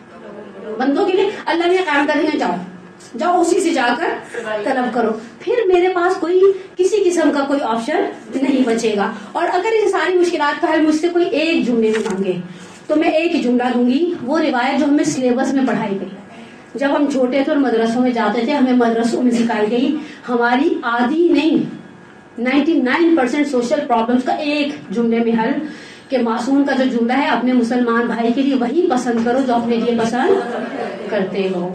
بندوں کے لیے. اللہ نے قائم کر دیا, جاؤ جاؤ اسی سے جا کر طلب کرو. پھر میرے پاس کوئی کسی قسم کا کوئی آپشن نہیں بچے گا. اور اگر ان ساری مشکلات کا حل مجھ سے کوئی ایک جملے میں مانگے تو میں ایک ہی جملہ دوں گی, وہ روایت جو ہمیں سلیبس میں پڑھائی گئی. جب ہم چھوٹے تھے اور مدرسوں میں جاتے تھے, ہمیں مدرسوں میں سکھائی گئی ہماری آدھی نہیں 99% سوشل پرابلمس کا ایک جملے میں حل, کہ معصوم کا جو جملہ ہے اپنے مسلمان بھائی کے لیے وہی پسند کرو جو اپنے لیے پسند کرتے ہو.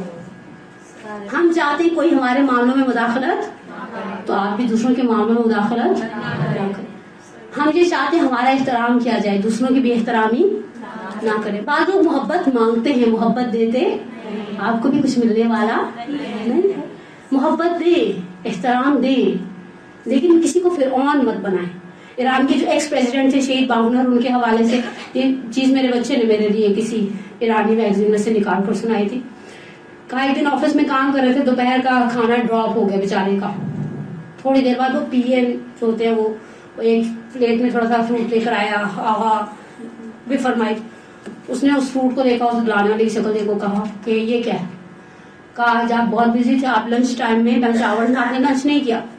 ہم چاہتے ہیں کوئی ہمارے معاملوں میں مداخلت, تو آپ بھی دوسروں کے معاملوں میں مداخلت نہ کریں. ہم یہ چاہتے ہیں ہمارا احترام کیا جائے, دوسروں کی بھی احترامی نہ کریں. بعض لوگ محبت مانگتے ہیں, محبت دیتے آپ کو بھی کچھ ملنے والا نہیں ہے. محبت دے, احترام دے, لیکن کسی کو فرعون مت بنائیں. ایران کے جو ایکس پریزیڈنٹ تھے شہید باہونر, ان کے حوالے سے یہ چیز میرے بچے نے میرے لیے کسی ایرانی میگزین میں سے نکال کر سنائی تھی. کہا ایک دن آفس میں کام کر رہے تھے, دوپہر کا کھانا ڈراپ ہو گیا بیچارے کا. تھوڑی دیر بعد وہ پی اے جو ہوتے ہیں وہ ایک پلیٹ میں تھوڑا سا فروٹ لے کر آیا, آغا بھی فرمائی. اس نے اس فروٹ کو دیکھا, اس بلانے والی شکل دیکھو, کہا کہ یہ کیا ہے؟ کہا آج آپ بہت بزی تھے, آپ لنچ ٹائم میں لنچ آور میں آپ نے لنچ نہیں کیا.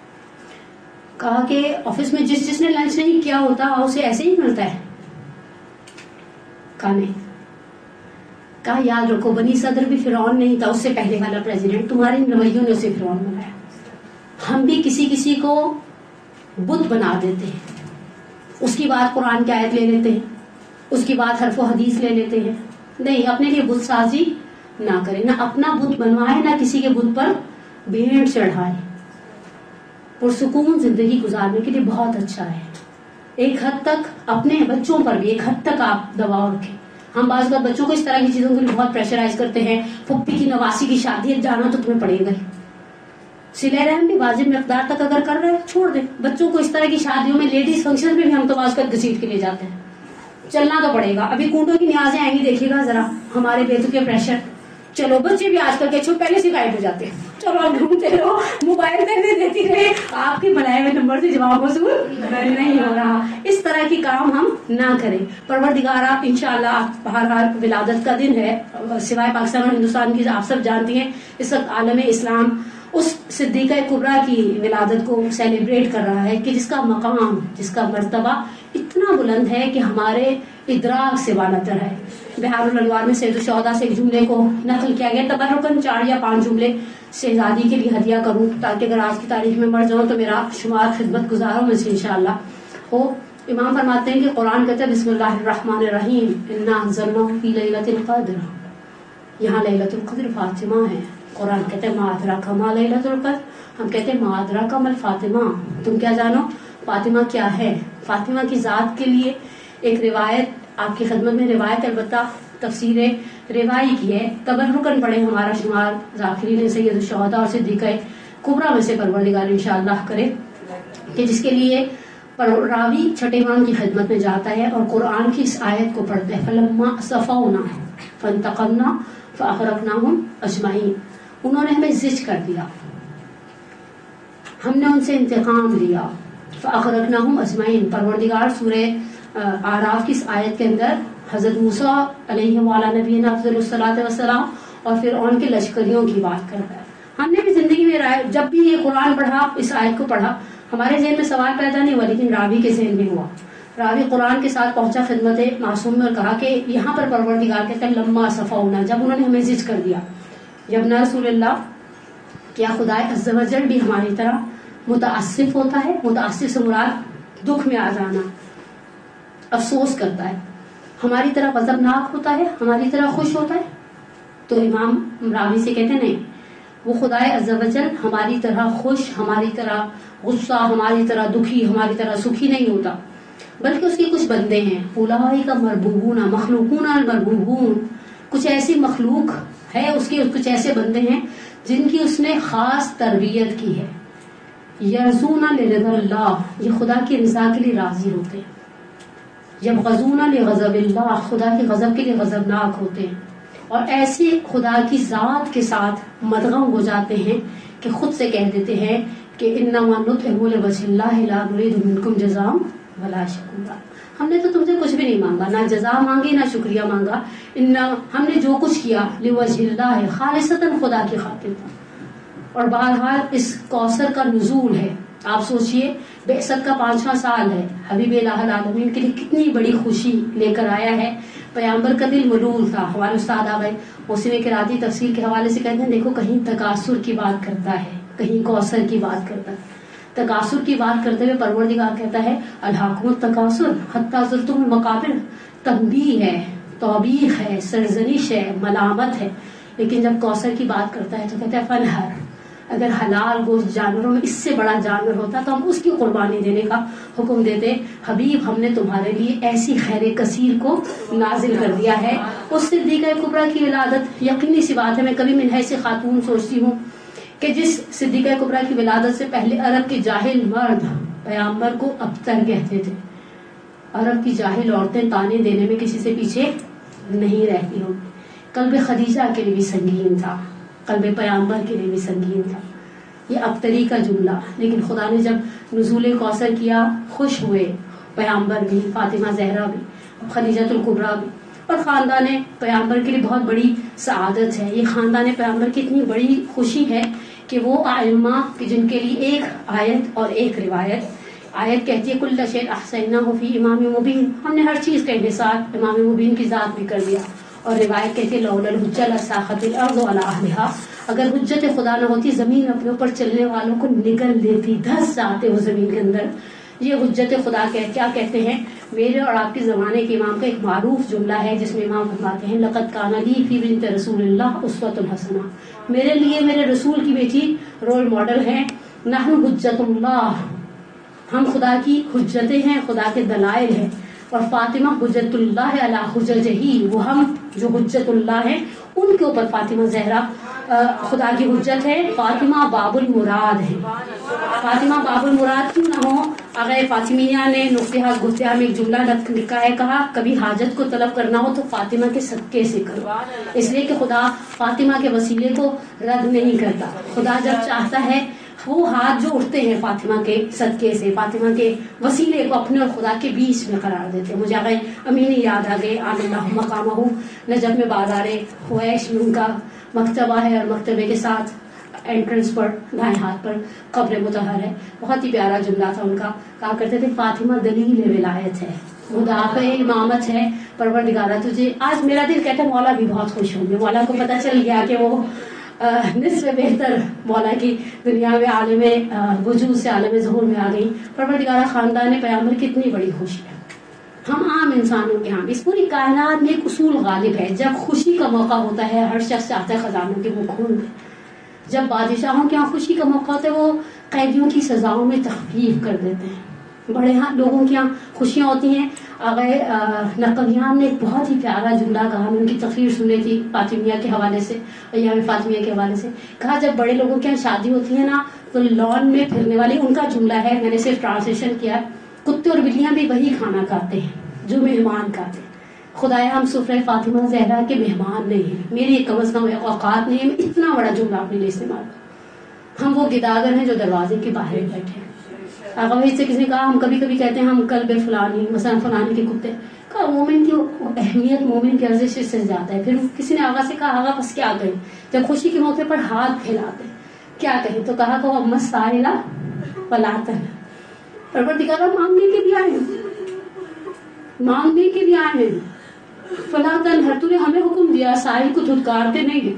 کہا کہ آفس میں جس نے لنچ نہیں کیا ہوتا اسے ایسے ہی ملتا ہے. کہا نہیں. کہا یاد رکھو بنی صدر بھی فرعون نہیں تھا, اس سے پہلے والا پریزیڈنٹ, تمہارے رویوں نے اسے فرعون بنایا. ہم بھی کسی کو بت بنا دیتے ہیں, اس کی بات قرآن کی آیت لے لیتے ہیں, اس کی بات حرف و حدیث لے لیتے ہیں. نہیں, اپنے لیے بت سازی نہ کرے, نہ اپنا بت بنوائے, نہ کسی کے بت پر بھیڑ چڑھائے. پرسکون زندگی گزارنے کے لیے بہت اچھا ہے. ایک حد تک اپنے بچوں پر بھی ایک حد تک آپ دباؤ رکھیں. ہم بعض بار بچوں کو اس طرح کی چیزوں کے لیے بہت پریشرائز کرتے ہیں. پھپھی کی نواسی کی شادی ہے, جانا تو تمہیں پڑے گا. صلہ رحم بھی واجب مقدار تک اگر کر رہے چھوڑ دیں. بچوں کو اس طرح کی شادیوں میں, لیڈیز فنکشن میں بھی ہم تو آج کل گھسیٹ کے لے جاتے ہیں. چلنا تو پڑے گا. ابھی کنڈوں کی نیازیں آئیں گی, دیکھیے گا ذرا ہمارے بیٹوں کے پریشر. چلو بچے بھی آج کل کے پہلے سے گائڈ ہو جاتے ہیں, चलो आप ढूंढते रहो, मोबाइल करने देती रहे, आपके बनाए हुए नंबर से जवाब वसूल नहीं हो रहा। इस तरह की काम हम ना करें। परवरदिगारा इंशाअल्लाह, बहरहाल विलादत का दिन है, सिवाय पाकिस्तान और हिंदुस्तान की आप सब जानती हैं इस वक्त आलम इस्लाम उस सिद्दीक़ा कुबरा की विलादत को सेलिब्रेट कर रहा है कि जिसका मकाम, जिसका मर्तबा इतना बुलंद है कि हमारे इदराक से बालातर है। बिहारुल अनवार में सैयद शुहदा से एक जुमले को नकल किया गया, तबर्रुकन 4 या 5 जुमले शहजादी के लिए हदिया करूं ताकि अगर आज की तारीख में मर जाऊं तो मेरा शुमार खिदमत गुजारों में से इंशाअल्लाह हो। इमाम फरमाते हैं कि कुरान कहते हैं बिस्मिल्लाहिर्रहमानिर्रहीम, इन्ना अंज़लनाहु फी लैलतिल क़द्र, यहाँ लैलतुल क़द्र फातिमा है। कुरान कहते हैं मा अदराका मा लैलतुल क़द्र, हम कहते हैं मा अदराका मल फातिमा, तुम क्या जानो फातिमा क्या है। फातिमा की जात के लिए एक रिवायत आपकी खिदमत में, रिवायत अलबत्ता तफसीर रिवाई की है, तबर्रुकन पढ़े हमारा शुमार ज़ाकिरीन सैयद शुहदा और सिद्दीक़ा कुबरा में से परवरदिगार इंशाअल्लाह करे कि जिसके लिए रावी छठे इमाम की खिदमत में जाता है और कुरान की इस आयत को पढ़ते हैं, फलम्मा सफ़ौना फंतक़मना फ़अग़रक़नाहुम अजमईन, उन्होंने हमें ज़िज कर दिया, हमने उनसे इंतकाम लिया। फ़अग़रक़नाहुम अजमईन, परवरदिगार सूरह आराफ की इस आयत के अंदर हज़रत मूसा अलैहि वाला नबीना अफ़ज़लुस सलातो वस्सलाम और फिरऔन के लश्करियों की बात करता है। हमने भी जिंदगी में जब भी ये कुरान पढ़ा, इस आयत को पढ़ा, हमारे ज़हन में सवाल पैदा नहीं हुआ, लेकिन रावी के ज़हन में हुआ। रावी कुरान के साथ पहुंचा खिदमत मासूम में और कहा कि यहाँ पर परवरदिगार कहते हैं लम्मा सफ़ौना, जब उन्होंने हमें ज़िज कर दिया। जब न रसूलुल्लाह, क्या खुदा अज़्ज़ व जल भी हमारी तरह मुतअस्सिफ होता है? मुतअस्सिफ से मुराद दुख में आ जाना, अफसोस करता है। हमारी तरह गज़बनाक होता है, हमारी तरह खुश होता है? तो इमाम रावी से कहते नहीं, वो खुदाए अज़्ज़ व जल हमारी तरह खुश, हमारी तरह गुस्सा, हमारी तरह दुखी, हमारी तरह सुखी नहीं होता, बल्कि उसके कुछ बंदे हैं, उलाइका मरबूबूना मखलूकूना मरबूबून, कुछ ऐसी मखलूक है उसके, कुछ ऐसे बंदे हैं जिनकी उसने खास तरबियत की है। यरजूना लिरिज़ल्लाह, ये खुदा की रज़ा के लिए राजी होते हैं। यबग़ज़ूना लिग़ज़बिल्लाह, खुदा के गज़ब के लिए गज़बनाक होते हैं। और ऐसे खुदा की जात के साथ मदगम हो जाते हैं कि खुद से कह देते हैं कि इन्नमा नुत्इमु लिवजहिल्लाहि ला नुरीदु मिनकुम जज़ाअन वला शुकुरा, हमने तो तुमसे कुछ भी नहीं मांगा, ना जज़ा मांगी ना शुक्रिया मांगा, हमने जो कुछ किया लिवजहिल्लाह खालिसतन, खुदा की खातिर था। और बहरहाल इस कौसर का नुज़ूल है, आप सोचिए बेअसत का 5वां साल है, हबीब इलाही आलमीन के लिए कितनी बड़ी खुशी लेकर आया है। पैगंबर का दिल मलूल था। हमारे उस्ताद आ गए मौसम किराती तफसीर के हवाले से कहते हैं, देखो कहीं तकासुर की बात करता है, कहीं कौसर की बात करता है। तकासुर की बात करते हुए परवरदिगार कहता है अलहाकुमुत तकासुर हत्ता ज़ुरतुमुल मकाबिर, तंबीह है, तौबीख है, सरजनिश है, मलामत है। लेकिन जब कौसर की बात करता है तो कहता है फनहर, अगर हलाल गोश्त जानवरों में इससे बड़ा जानवर होता तो हम उसकी कुर्बानी देने का हुक्म देते। हबीब, हमने तुम्हारे लिए ऐसी खैर कसीर को नाजिल कर दिया है। उस सिद्दीक़ा कुबरा की विलादत, यकीनी सी बात है, मैं कभी मिनहाज से खातून सोचती हूँ कि जिस सिद्दीक़ा कुबरा की विलादत से पहले अरब के जाहिल मर्द पैगंबर को अबतर कहते थे। अरब की जाहिल औरतें ताने देने में किसी से पीछे नहीं रहती हों। कल्ब खदीजा के लिए भी संगीन था, कल्ब पैगंबर के लिए भी संगीन था ये अबतरी का जुमला। लेकिन खुदा ने जब नुज़ूल कौसर किया, खुश हुए पैगंबर भी, फातिमा ज़हरा भी, खदीजतुल कुबरा भी। और ख़ानदान पैगंबर के लिए बहुत बड़ी सआदत है। ये ख़ानदान पैगंबर की इतनी बड़ी खुशी है कि वो आइम्मा कि जिनके लिए एक आयत और एक रिवायत। आयत कहती है कुल्ल शैइन अहसैनाहु फी इमाम मुबीन, हमने हर चीज़ का इंहिसार इमाम मुबीन की ज़ात में कर दिया। और रिवायत कहती है लौलल हुज्जत लसाख़तिल अर्ज़ु अला अहलिहा, अगर हुज्जत खुदा न होती ज़मीन अपने ऊपर चलने वालों को निगल देती, धस जाते वो ज़मीन के अंदर। ये हुज्जत खुदा क्या कहते हैं? मेरे और आपके ज़माने के इमाम का एक मारूफ जुमला है जिसमें इमाम फरमाते हैं लक़द काना ली फ़ी बिन्त रसूलिल्लाह उस्वतुन हसना, मेरे लिए मेरे रसूल की बेटी रोल मॉडल है। नहनु हुज्जतुल्लाह, हम खुदा की हुज्जतें हैं, खुदा के दलाइल हैं। और फातिमा हुज्जतुल्लाह अला हुज्जतिही, वो हम जो हुज्जतुल्लाह हैं उनके ऊपर फातिमा ज़हरा खुदा की हुज्जत है। फातिमा बाबुल मुराद है। फातिमा बाबुल मुराद क्यों ना हो? آغا فاطمیہ نے نقطہ گفتہ میں ایک جملہ لکھا ہے، کہا کبھی حاجت کو طلب کرنا ہو تو فاطمہ کے صدقے سے کرو، اس لیے کہ خدا فاطمہ کے وسیلے کو رد نہیں کرتا. خدا جب چاہتا ہے وہ ہاتھ جو اٹھتے ہیں فاطمہ کے صدقے سے، فاطمہ کے وسیلے کو اپنے اور خدا کے بیچ میں قرار دیتے ہیں. مجھے آغا امینی یاد آ گئے، علی اللہ مقامہ، نجف میں بازار حویش میں ان کا مکتبہ ہے، اور مکتبے کے ساتھ انٹرنس پر دائیں ہاتھ پر قبر مطہر ہے. بہت ہی پیارا جملہ تھا ان کا، کہا کرتے تھے فاطمہ دلیل ولایت ہے، مدافع امامت ہے، پروردگارہ تجھے. آج میرا دل کہتا ہے مولا بھی بہت خوش ہوں گے، مولا کو پتہ چل گیا کہ وہ نصف بہتر مولا کی دنیا میں عالم وجود سے عالم ظہور میں آ گئی. پروردگارہ خاندان پیغمبر کتنی بڑی خوشی ہے. ہم عام انسانوں کے ہاں اس پوری کائنات میں ایک اصول غالب ہے، جب خوشی کا موقع ہوتا ہے ہر شخص چاہتا ہے خزانوں کے وہ کھول دے. جب بادشاہوں کے ہاں خوشی کا موقع ہوتا ہے وہ قیدیوں کی سزاؤں میں تخفیف کر دیتے ہیں. بڑے ہاں لوگوں کے یہاں خوشیاں ہوتی ہیں. آغا نقلیان نے ایک بہت ہی پیارا جملہ کہا، میں ان کی تقریر سنی تھی فاطمیہ کے حوالے سے، ایام فاطمیہ کے حوالے سے. کہا جب بڑے لوگوں کے یہاں شادی ہوتی ہے نا تو لان میں پھرنے والی، ان کا جملہ ہے، میں نے صرف ٹرانسلیشن کیا، کتے اور بلیاں بھی وہی کھانا کھاتے ہیں جو مہمان کھاتے ہیں. خدایا ہم سفرہ فاطمہ زہرا کے مہمان نہیں ہیں، میری کم از کم اوقات نہیں ہے میں اتنا بڑا جملہ اپنے لیے استعمال کروں. ہم وہ گداگر ہیں جو دروازے کے باہر بیٹھے ہیں. آغا سے کسی نے کہا ہم کبھی کبھی کہتے ہیں ہم قلب فلانی مثلا فلانی کے کتے، کہا مومن کی اہمیت، مومن کی ارزش اس سے زیادہ ہے. پھر کسی نے آغا سے کہا آغا بس کیا کہیں، جب خوشی کے موقع پر ہاتھ پھیلاتے کیا کہیں، تو کہا کہ وہ مسائلہ فلاطن، پروردگارہ مانگنے کے لیے آئے ہیں، مانگنے کے لیے آئے ہیں. فلاطن ہے، تو نے ہمیں حکم دیا سائل کو دھتکارتے نہیں ہیں.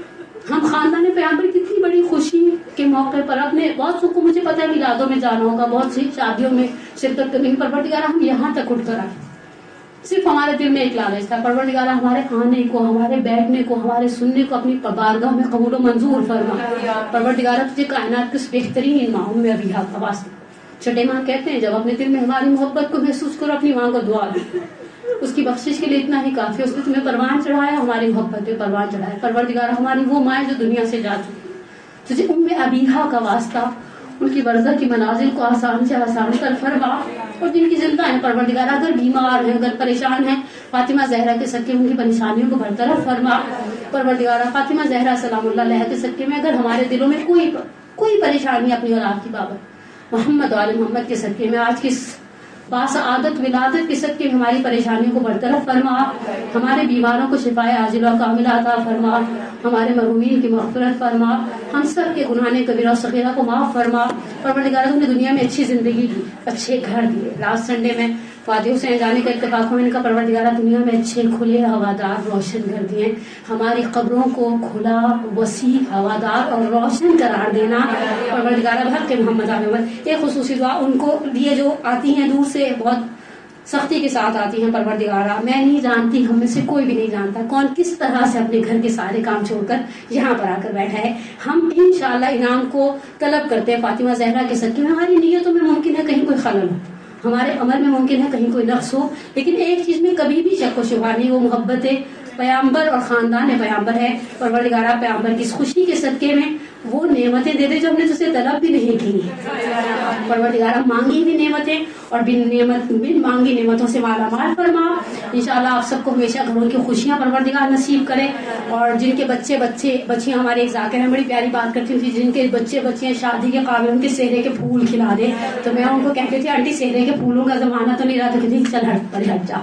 ہم خاندان پیغمبر کتنی بڑی خوشی کے موقع پر اپنے بہت سکھ کو، مجھے پتا ہے میلادوں میں جانا ہوگا، بہت سی شادیوں میں شرکت کرنے کی، پروردگارہ ہم یہاں تک اٹھ کر آئے. صرف ہمارے دل میں ایک لالچ تھا، پروردگارہ ہمارے آنے کو، ہمارے بیٹھنے کو، ہمارے سننے کو اپنی بارگاہ میں قبول و منظور فرما. پروردگارہ تجھے کائنات کے بہترین ماؤں میں ابھی حواس. چھٹے ماں کہتے ہیں جب اپنے دل میں ہماری محبت کو محسوس کرو اپنی ماں کو دعا دو، اس کی بخشش کے لیے اتنا ہی کافی. اس نے تمہیں پروان چڑھایا، ہماری محبت پہ پروان چڑھایا. پروردگارہ ہماری وہ مائیں جو دنیا سے جا چکی، تجھے ام ابیہا کا واسطہ ان کی برزخ کی منازل کو آسان سے آسان کر فرما. اور جن کی زندہ ہیں پروردگارہ اگر بیمار ہیں، اگر پریشان ہیں، فاطمہ زہرا کے صدقے ان کی پریشانیوں کو برطرف فرما. پروردگارہ فاطمہ زہرا سلام اللہ علیہ کے صدقے میں اگر ہمارے دلوں میں کوئی پریشانی اپنی اولاد کی بابت، محمد وآل محمد کے صدقے میں آج کی باسعادت ولادت کے صدقے میں ہماری پریشانیوں کو برطرف فرما. ہمارے بیماروں کو شفائے عاجلہ و کاملہ عطا فرما. ہمارے مرحومین کی مغفرت فرما. ہم سب کے گناہ کبیرہ و صغیرہ کو معاف فرما. پروردگارہ تم نے دنیا میں اچھی زندگی دی، اچھے گھر دیے. لاسٹ سنڈے میں فادی حسین جانے کا اتفاق ہوا، ان کا پروردگارہ دنیا میں اچھے کھلے ہوادار روشن گھر دیے. ہماری قبروں کو کھلا وسیع ہوادار اور روشن قرار دینا. پروردگارہ بھر کے محمد احمد. ایک خصوصی دعا ان کو لیے جو آتی ہیں دور سے، بہت سختی کے ساتھ آتی ہیں. پروردگارہ میں نہیں جانتی، ہم میں سے کوئی بھی نہیں جانتا کون کس طرح سے اپنے گھر کے سارے کام چھوڑ کر یہاں پر آ کر بیٹھا ہے. ہم انشاءاللہ انعام کو طلب کرتے ہیں فاطمہ زہرا کے صدقے میں. ہماری نیتوں میں ممکن ہے کہیں کوئی خلل ہو، ہمارے عمل میں ممکن ہے کہیں کوئی نقص ہو، لیکن ایک چیز میں کبھی بھی شک و شبہ نہیں، وہ محبت پیامبر اور خاندان پیامبر ہے. پروردگارہ پیامبر کی اس خوشی کے صدقے میں وہ نعمتیں دے دے جو ہم نے تجھے طلب بھی نہیں کی. پروردگارہ مانگی ہوئی نعمتیں اور بن مانگی نعمتوں سے مالا مال فرما. انشاءاللہ آپ سب کو ہمیشہ گھروں کی خوشیاں پروردگار نصیب کرے. اور جن کے بچیاں، ہمارے ایک ذاکر ہیں بڑی پیاری بات کرتی تھی، جن کے بچیاں شادی کے قابل، ان کے سہرے کے پھول کھلا دے. تو میں ان کو کہتی تھی آنٹی سہرے کے پھولوں کا زمانہ تو نہیں رہا، تو کہتی چل ہٹ جا.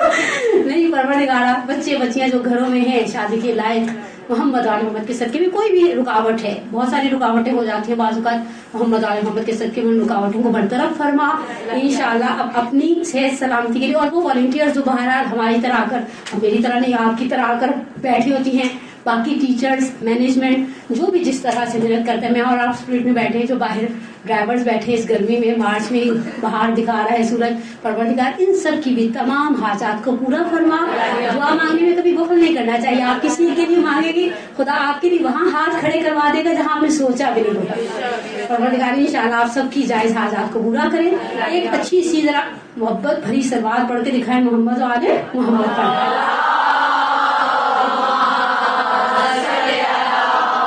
نہیں پروردگارہ بچیاں جو گھروں میں ہیں شادی کے لائق، محمد آل محمد کے صدقے میں کوئی بھی رکاوٹ ہے، بہت ساری رکاوٹیں ہو جاتی ہیں بعض اوقات، محمد آل محمد کے صدقے میں ان رکاوٹوں کو برطرف فرما. انشاءاللہ اب اپنی صحت سلامتی کے لیے، اور وہ والنٹیئرز جو بہرحال ہماری طرح آ کر، میری طرح نہیں آپ کی طرح آ کر بیٹھی ہوتی ہیں، باقی ٹیچرز، مینجمنٹ جو بھی جس طرح سے محنت کرتے ہیں، میں اور آپ اسپرٹ میں بیٹھے ہیں، جو باہر ڈرائیورز بیٹھے اس گرمی میں، مارچ میں باہر دکھا رہا ہے سورج، پروردگار ان سب کی بھی تمام حاجات کو پورا فرما. دعا مانگنے میں کبھی بخل نہیں کرنا چاہیے. آپ کسی کے لیے مانگے گی، خدا آپ کے لیے وہاں ہاتھ کھڑے کروا دے گا جہاں آپ نے سوچا بھی نہیں ہوگا. پروردگار انشاءاللہ آپ سب کی جائز حاجات کو پورا کریں. ایک اچھی سی ذرا محبت بھری سلوات پڑھ کے دکھائیں محمد و آل محمد پر.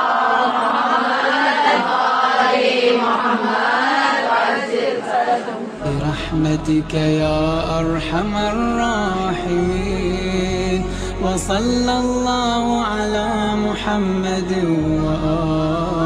محمد برحمتك يا أرحم الراحمين. وصلى الله على محمد وآله